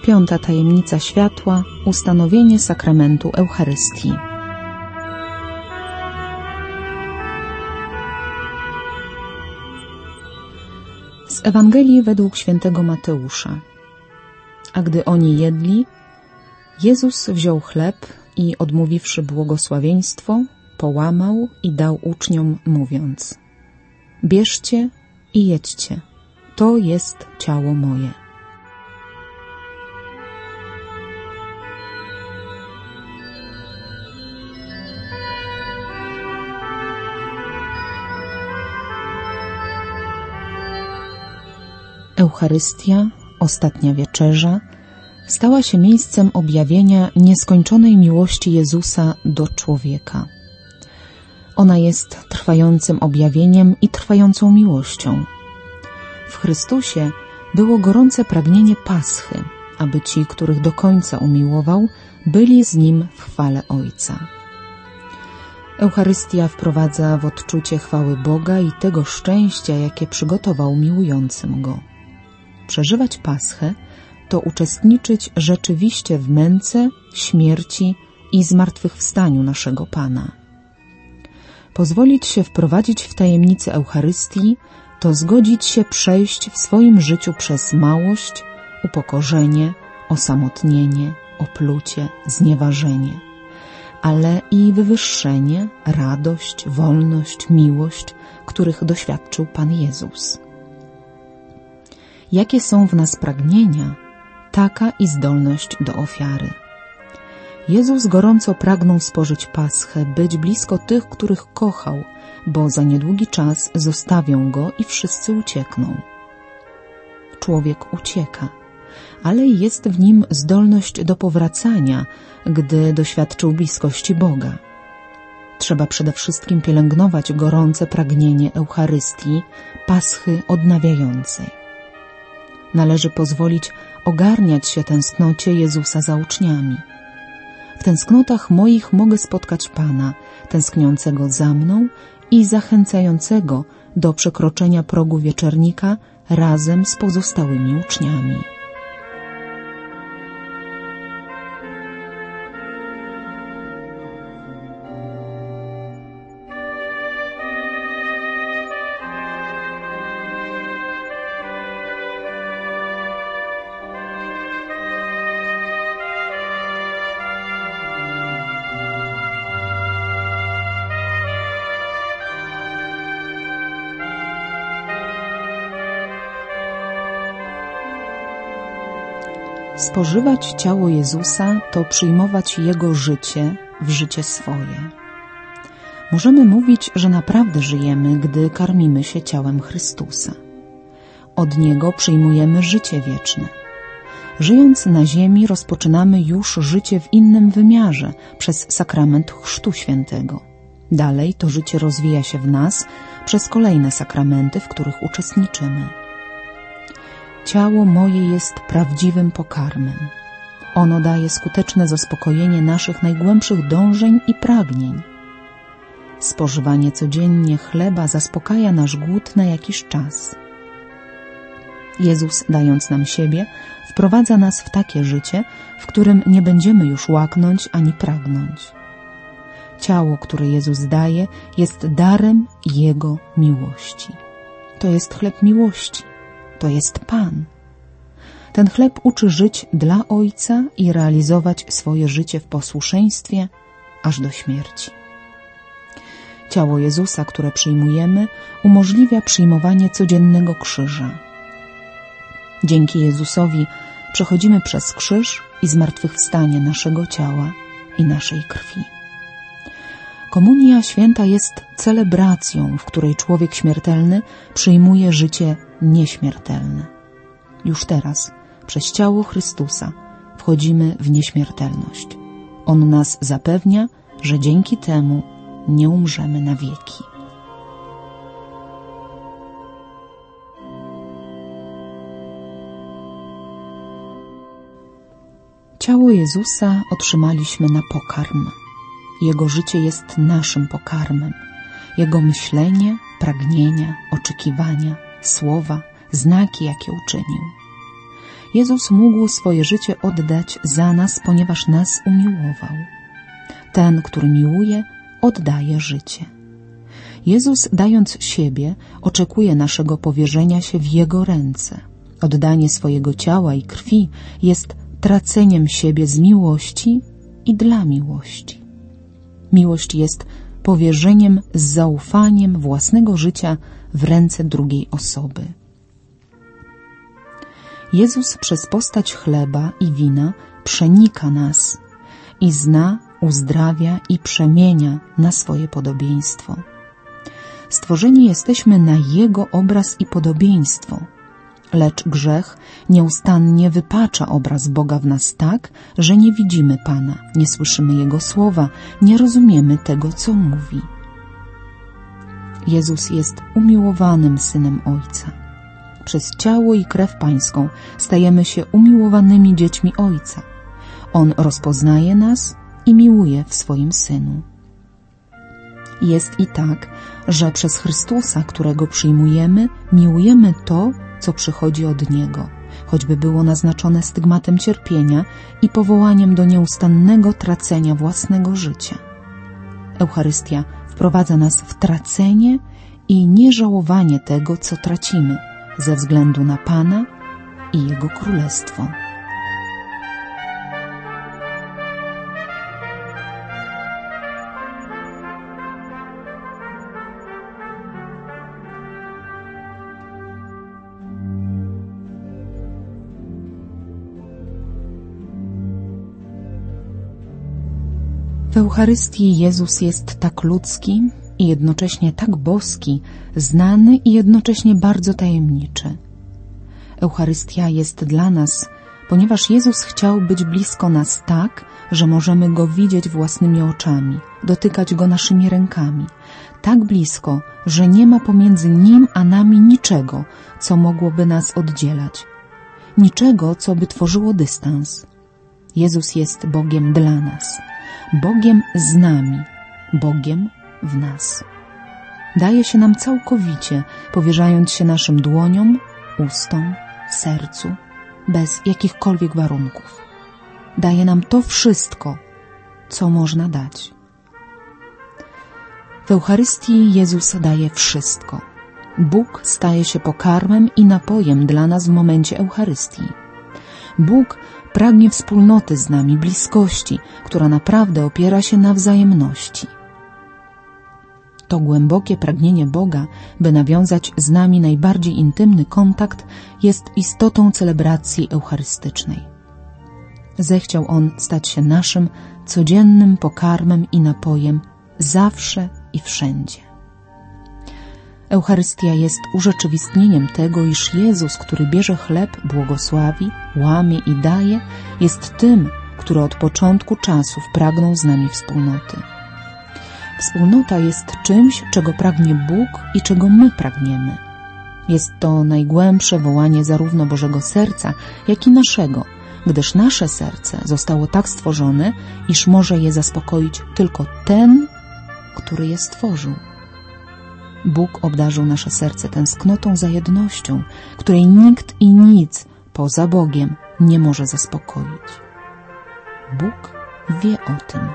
5. tajemnica światła – ustanowienie sakramentu Eucharystii. Z Ewangelii według świętego Mateusza. A gdy oni jedli, Jezus wziął chleb i odmówiwszy błogosławieństwo, połamał i dał uczniom, mówiąc: bierzcie i jedźcie, to jest ciało moje. Eucharystia, ostatnia wieczerza, stała się miejscem objawienia nieskończonej miłości Jezusa do człowieka. Ona jest trwającym objawieniem i trwającą miłością. W Chrystusie było gorące pragnienie Paschy, aby ci, których do końca umiłował, byli z Nim w chwale Ojca. Eucharystia wprowadza w odczucie chwały Boga i tego szczęścia, jakie przygotował miłującym Go. Przeżywać Paschę to uczestniczyć rzeczywiście w męce, śmierci i zmartwychwstaniu naszego Pana. Pozwolić się wprowadzić w tajemnicę Eucharystii to zgodzić się przejść w swoim życiu przez małość, upokorzenie, osamotnienie, oplucie, znieważenie, ale i wywyższenie, radość, wolność, miłość, których doświadczył Pan Jezus. Jakie są w nas pragnienia, taka i zdolność do ofiary. Jezus gorąco pragnął spożyć Paschę, być blisko tych, których kochał, bo za niedługi czas zostawią Go i wszyscy uciekną. Człowiek ucieka, ale jest w nim zdolność do powracania, gdy doświadczył bliskości Boga. Trzeba przede wszystkim pielęgnować gorące pragnienie Eucharystii, Paschy odnawiającej. Należy pozwolić ogarniać się tęsknocie Jezusa za uczniami. W tęsknotach moich mogę spotkać Pana, tęskniącego za mną i zachęcającego do przekroczenia progu wieczernika razem z pozostałymi uczniami. Spożywać ciało Jezusa to przyjmować Jego życie w życie swoje. Możemy mówić, że naprawdę żyjemy, gdy karmimy się ciałem Chrystusa. Od Niego przyjmujemy życie wieczne. Żyjąc na ziemi, rozpoczynamy już życie w innym wymiarze przez sakrament Chrztu Świętego. Dalej to życie rozwija się w nas przez kolejne sakramenty, w których uczestniczymy. Ciało moje jest prawdziwym pokarmem. Ono daje skuteczne zaspokojenie naszych najgłębszych dążeń i pragnień. Spożywanie codziennie chleba zaspokaja nasz głód na jakiś czas. Jezus, dając nam siebie, wprowadza nas w takie życie, w którym nie będziemy już łaknąć ani pragnąć. Ciało, które Jezus daje, jest darem Jego miłości. To jest chleb miłości. To jest Pan. Ten chleb uczy żyć dla Ojca i realizować swoje życie w posłuszeństwie aż do śmierci. Ciało Jezusa, które przyjmujemy, umożliwia przyjmowanie codziennego krzyża. Dzięki Jezusowi przechodzimy przez krzyż i zmartwychwstanie naszego ciała i naszej krwi. Komunia Święta jest celebracją, w której człowiek śmiertelny przyjmuje życie nieśmiertelne. Już teraz, przez ciało Chrystusa, wchodzimy w nieśmiertelność. On nas zapewnia, że dzięki temu nie umrzemy na wieki. Ciało Jezusa otrzymaliśmy na pokarm. Jego życie jest naszym pokarmem. Jego myślenie, pragnienia, oczekiwania, słowa, znaki, jakie uczynił. Jezus mógł swoje życie oddać za nas, ponieważ nas umiłował. Ten, który miłuje, oddaje życie. Jezus, dając siebie, oczekuje naszego powierzenia się w Jego ręce. Oddanie swojego ciała i krwi jest traceniem siebie z miłości i dla miłości. Miłość jest powierzeniem z zaufaniem własnego życia w ręce drugiej osoby. Jezus przez postać chleba i wina przenika nas i zna, uzdrawia i przemienia na swoje podobieństwo. Stworzeni jesteśmy na Jego obraz i podobieństwo, lecz grzech nieustannie wypacza obraz Boga w nas tak, że nie widzimy Pana, nie słyszymy Jego słowa, nie rozumiemy tego, co mówi. Jezus jest umiłowanym Synem Ojca. Przez ciało i krew Pańską stajemy się umiłowanymi dziećmi Ojca. On rozpoznaje nas i miłuje w swoim Synu. Jest i tak, że przez Chrystusa, którego przyjmujemy, miłujemy to, co przychodzi od Niego, choćby było naznaczone stygmatem cierpienia i powołaniem do nieustannego tracenia własnego życia. Eucharystia wprowadza nas w tracenie i nieżałowanie tego, co tracimy, ze względu na Pana i Jego Królestwo. W Eucharystii Jezus jest tak ludzki i jednocześnie tak boski, znany i jednocześnie bardzo tajemniczy. Eucharystia jest dla nas, ponieważ Jezus chciał być blisko nas tak, że możemy Go widzieć własnymi oczami, dotykać Go naszymi rękami, tak blisko, że nie ma pomiędzy Nim a nami niczego, co mogłoby nas oddzielać, niczego, co by tworzyło dystans. Jezus jest Bogiem dla nas, Bogiem z nami, Bogiem w nas. Daje się nam całkowicie, powierzając się naszym dłoniom, ustom, sercu, bez jakichkolwiek warunków. Daje nam to wszystko, co można dać. W Eucharystii Jezus daje wszystko. Bóg staje się pokarmem i napojem dla nas w momencie Eucharystii. Bóg pragnie wspólnoty z nami, bliskości, która naprawdę opiera się na wzajemności. To głębokie pragnienie Boga, by nawiązać z nami najbardziej intymny kontakt, jest istotą celebracji eucharystycznej. Zechciał On stać się naszym codziennym pokarmem i napojem zawsze i wszędzie. Eucharystia jest urzeczywistnieniem tego, iż Jezus, który bierze chleb, błogosławi, łamie i daje, jest tym, który od początku czasów pragnął z nami wspólnoty. Wspólnota jest czymś, czego pragnie Bóg i czego my pragniemy. Jest to najgłębsze wołanie zarówno Bożego Serca, jak i naszego, gdyż nasze serce zostało tak stworzone, iż może je zaspokoić tylko ten, który je stworzył. Bóg obdarzył nasze serce tęsknotą za jednością, której nikt i nic poza Bogiem nie może zaspokoić. Bóg wie o tym.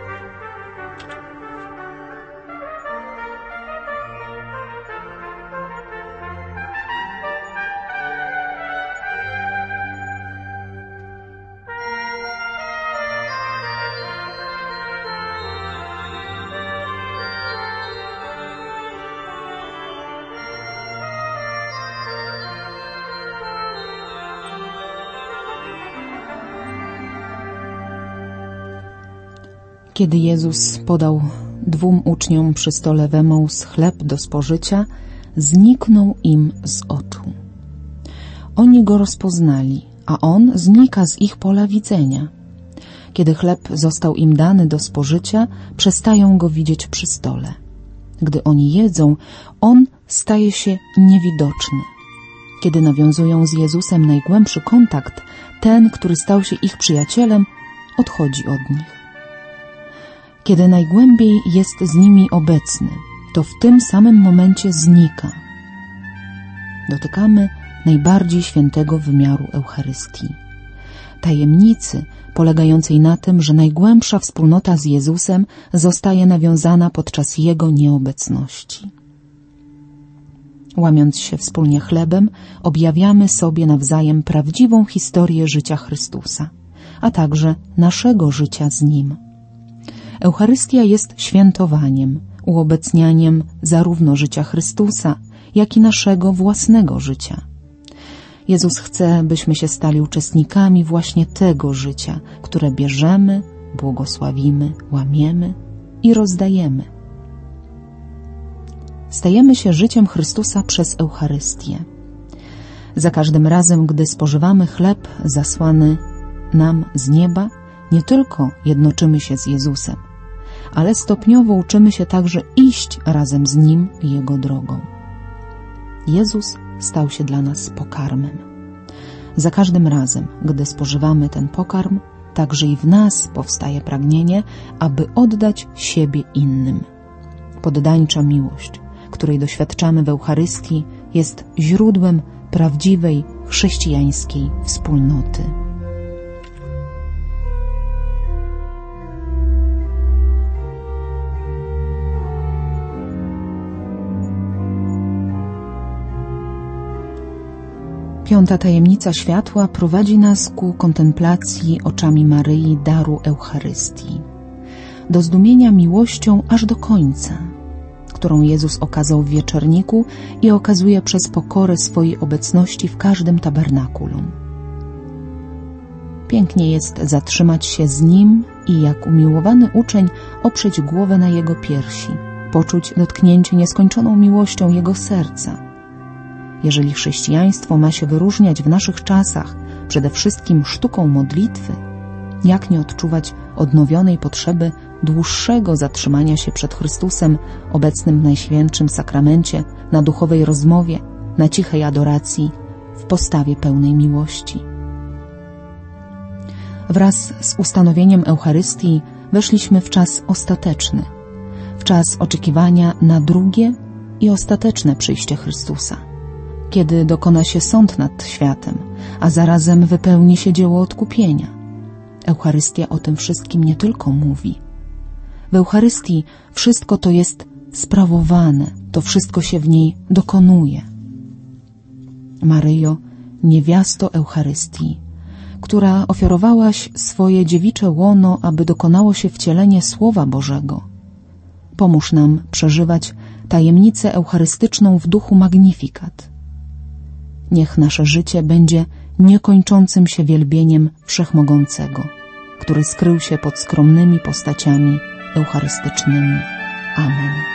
Kiedy Jezus podał 2 uczniom przy stole w Emaus chleb do spożycia, zniknął im z oczu. Oni Go rozpoznali, a On znika z ich pola widzenia. Kiedy chleb został im dany do spożycia, przestają Go widzieć przy stole. Gdy oni jedzą, On staje się niewidoczny. Kiedy nawiązują z Jezusem najgłębszy kontakt, ten, który stał się ich przyjacielem, odchodzi od nich. Kiedy najgłębiej jest z nimi obecny, to w tym samym momencie znika. Dotykamy najbardziej świętego wymiaru Eucharystii. Tajemnicy polegającej na tym, że najgłębsza wspólnota z Jezusem zostaje nawiązana podczas Jego nieobecności. Łamiąc się wspólnie chlebem, objawiamy sobie nawzajem prawdziwą historię życia Chrystusa, a także naszego życia z Nim. Eucharystia jest świętowaniem, uobecnianiem zarówno życia Chrystusa, jak i naszego własnego życia. Jezus chce, byśmy się stali uczestnikami właśnie tego życia, które bierzemy, błogosławimy, łamiemy i rozdajemy. Stajemy się życiem Chrystusa przez Eucharystię. Za każdym razem, gdy spożywamy chleb zasłany nam z nieba, nie tylko jednoczymy się z Jezusem, ale stopniowo uczymy się także iść razem z Nim Jego drogą. Jezus stał się dla nas pokarmem. Za każdym razem, gdy spożywamy ten pokarm, także i w nas powstaje pragnienie, aby oddać siebie innym. Poddańcza miłość, której doświadczamy w Eucharystii, jest źródłem prawdziwej chrześcijańskiej wspólnoty. Piąta tajemnica światła prowadzi nas ku kontemplacji oczami Maryi daru Eucharystii, do zdumienia miłością aż do końca, którą Jezus okazał w wieczorniku i okazuje przez pokorę swojej obecności w każdym tabernakulum. Pięknie jest zatrzymać się z Nim i jak umiłowany uczeń oprzeć głowę na Jego piersi, poczuć dotknięcie nieskończoną miłością Jego serca. Jeżeli chrześcijaństwo ma się wyróżniać w naszych czasach przede wszystkim sztuką modlitwy, jak nie odczuwać odnowionej potrzeby dłuższego zatrzymania się przed Chrystusem obecnym w Najświętszym Sakramencie, na duchowej rozmowie, na cichej adoracji, w postawie pełnej miłości. Wraz z ustanowieniem Eucharystii weszliśmy w czas ostateczny, w czas oczekiwania na drugie i ostateczne przyjście Chrystusa, kiedy dokona się sąd nad światem, a zarazem wypełni się dzieło odkupienia. Eucharystia o tym wszystkim nie tylko mówi. W Eucharystii wszystko to jest sprawowane, to wszystko się w niej dokonuje. Maryjo, niewiasto Eucharystii, która ofiarowałaś swoje dziewicze łono, aby dokonało się wcielenie Słowa Bożego, pomóż nam przeżywać tajemnicę eucharystyczną w duchu Magnificat. Niech nasze życie będzie niekończącym się wielbieniem Wszechmogącego, który skrył się pod skromnymi postaciami eucharystycznymi. Amen.